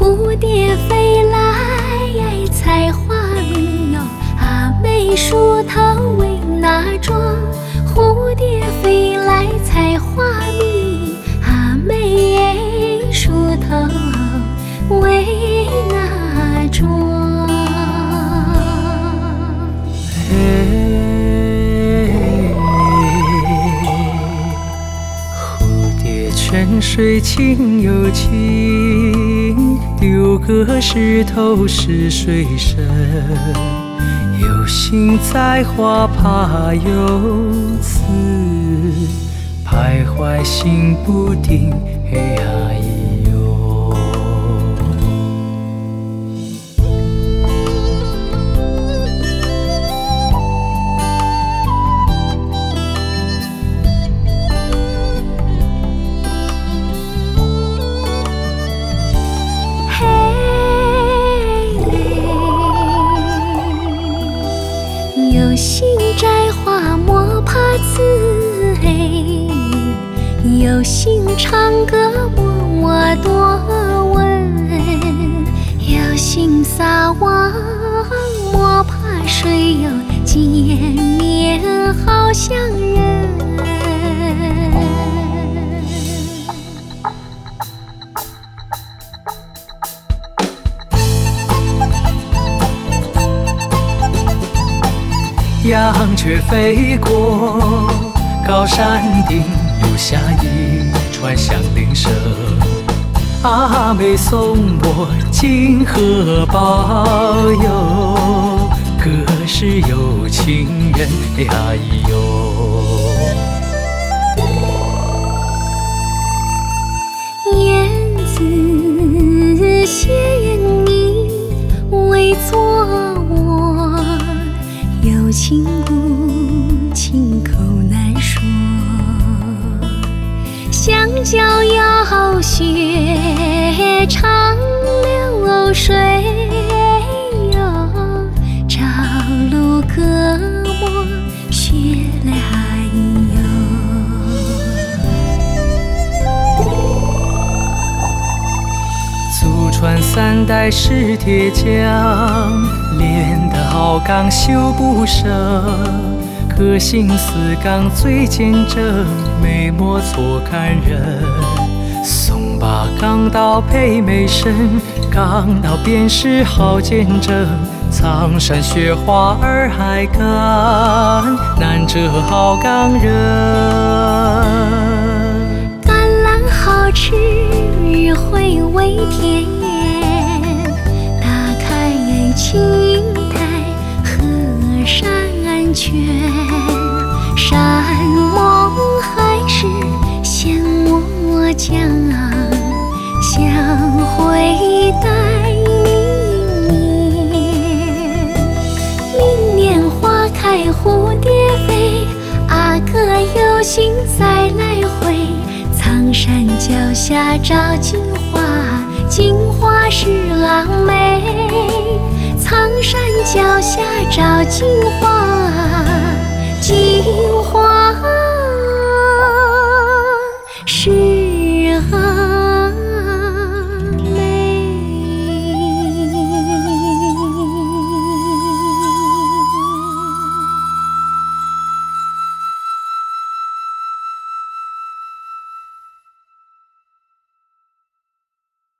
蝴蝶飞来采花蜜哟，梅树头为哪桩？蝴蝶飞来采花蜜，梅树头为哪桩？ 泉水清又清，丢个石头是水深。有心栽花怕有刺，徘徊心不定，哎呀咿哟。 有心摘花莫怕刺，有心唱歌莫多问，有心撒网莫怕水哟，见面好相认。 羊雀飞过高山顶，留下一串响铃声。阿妹送我金荷包邮，可是有情人呀咿哟。 燕子衔你为作我，有情无情口难说，相交要学长流水哟，朝露隔膜雪来哟。 祖传三代是铁匠，炼得好钢修不生。可信四钢最坚正，没磨错感人。送把钢刀配美身，钢刀便是好见证。苍山雪花儿还干，难遮好钢人。 橄榄好吃回味甜，打开青苔河山泉，山盟海誓现我讲，相会待明年花开蝴蝶飞，阿哥有心再来回。苍山脚下找金花，金花是郎妹。苍山脚下找金花，金花